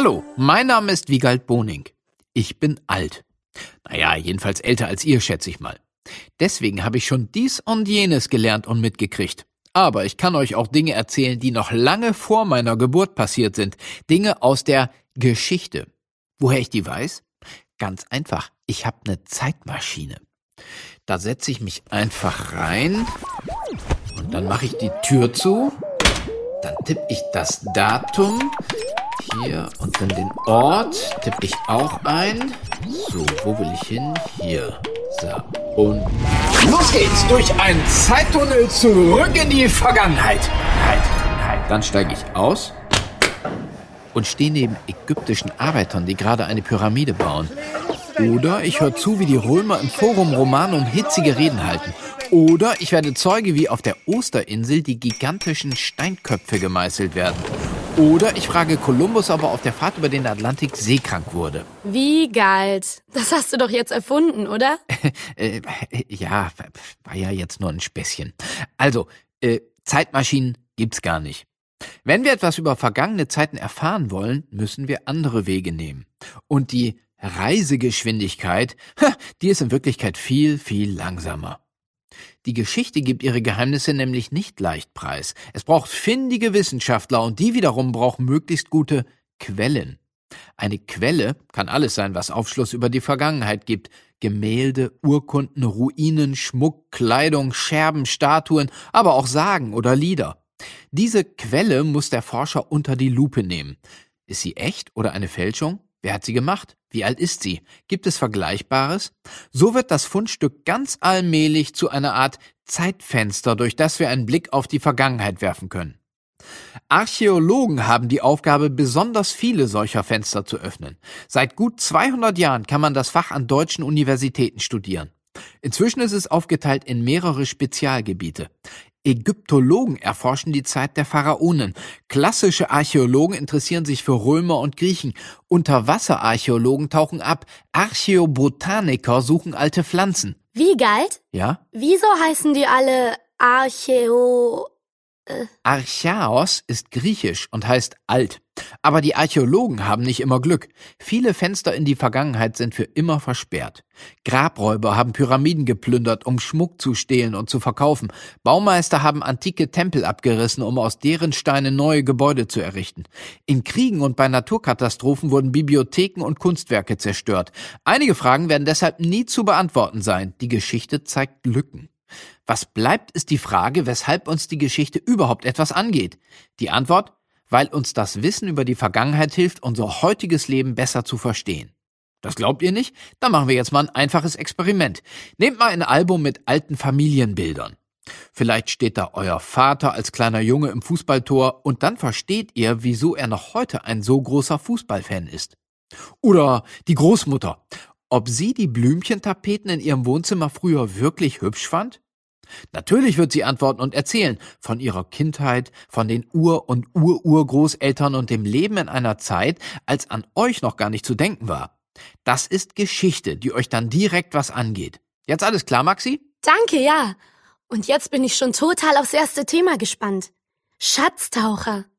Hallo, mein Name ist Wigald Boning. Ich bin alt. Naja, jedenfalls älter als ihr, schätze ich mal. Deswegen habe ich schon dies und jenes gelernt und mitgekriegt. Aber ich kann euch auch Dinge erzählen, die noch lange vor meiner Geburt passiert sind. Dinge aus der Geschichte. Woher ich die weiß? Ganz einfach. Ich habe eine Zeitmaschine. Da setze ich mich einfach rein und dann mache ich die Tür zu. Dann tippe ich das Datum hier und dann den Ort tippe ich auch ein. So, wo will ich hin? Hier. So, und los geht's durch einen Zeittunnel zurück in die Vergangenheit. Dann steige ich aus und stehe neben ägyptischen Arbeitern, die gerade eine Pyramide bauen. Oder ich höre zu, wie die Römer im Forum Romanum hitzige Reden halten. Oder ich werde Zeuge, wie auf der Osterinsel die gigantischen Steinköpfe gemeißelt werden. Oder ich frage Kolumbus, ob er auf der Fahrt über den Atlantik seekrank wurde. Wigald, das hast du doch jetzt erfunden, oder? Ja, war ja jetzt nur ein Späßchen. Also, Zeitmaschinen gibt's gar nicht. Wenn wir etwas über vergangene Zeiten erfahren wollen, müssen wir andere Wege nehmen. Und die Reisegeschwindigkeit, die ist in Wirklichkeit viel, viel langsamer. Die Geschichte gibt ihre Geheimnisse nämlich nicht leicht preis. Es braucht findige Wissenschaftler und die wiederum brauchen möglichst gute Quellen. Eine Quelle kann alles sein, was Aufschluss über die Vergangenheit gibt. Gemälde, Urkunden, Ruinen, Schmuck, Kleidung, Scherben, Statuen, aber auch Sagen oder Lieder. Diese Quelle muss der Forscher unter die Lupe nehmen. Ist sie echt oder eine Fälschung? Wer hat sie gemacht? Wie alt ist sie? Gibt es Vergleichbares? So wird das Fundstück ganz allmählich zu einer Art Zeitfenster, durch das wir einen Blick auf die Vergangenheit werfen können. Archäologen haben die Aufgabe, besonders viele solcher Fenster zu öffnen. Seit gut 200 Jahren kann man das Fach an deutschen Universitäten studieren. Inzwischen ist es aufgeteilt in mehrere Spezialgebiete. Ägyptologen erforschen die Zeit der Pharaonen. Klassische Archäologen interessieren sich für Römer und Griechen. Unterwasserarchäologen tauchen ab. Archäobotaniker suchen alte Pflanzen. Wigald? Ja? Wieso heißen die alle Archaos ist griechisch und heißt alt. Aber die Archäologen haben nicht immer Glück. Viele Fenster in die Vergangenheit sind für immer versperrt. Grabräuber haben Pyramiden geplündert, um Schmuck zu stehlen und zu verkaufen. Baumeister haben antike Tempel abgerissen, um aus deren Steinen neue Gebäude zu errichten. In Kriegen und bei Naturkatastrophen wurden Bibliotheken und Kunstwerke zerstört. Einige Fragen werden deshalb nie zu beantworten sein. Die Geschichte zeigt Lücken. Was bleibt, ist die Frage, weshalb uns die Geschichte überhaupt etwas angeht. Die Antwort: weil uns das Wissen über die Vergangenheit hilft, unser heutiges Leben besser zu verstehen. Das glaubt ihr nicht? Dann machen wir jetzt mal ein einfaches Experiment. Nehmt mal ein Album mit alten Familienbildern. Vielleicht steht da euer Vater als kleiner Junge im Fußballtor und dann versteht ihr, wieso er noch heute ein so großer Fußballfan ist. Oder die Großmutter. Ob sie die Blümchentapeten in ihrem Wohnzimmer früher wirklich hübsch fand? Natürlich wird sie antworten und erzählen von ihrer Kindheit, von den Ur- und Urgroßeltern und dem Leben in einer Zeit, als an euch noch gar nicht zu denken war. Das ist Geschichte, die euch dann direkt was angeht. Jetzt alles klar, Maxi? Danke, ja. Und jetzt bin ich schon total aufs erste Thema gespannt. Schatztaucher.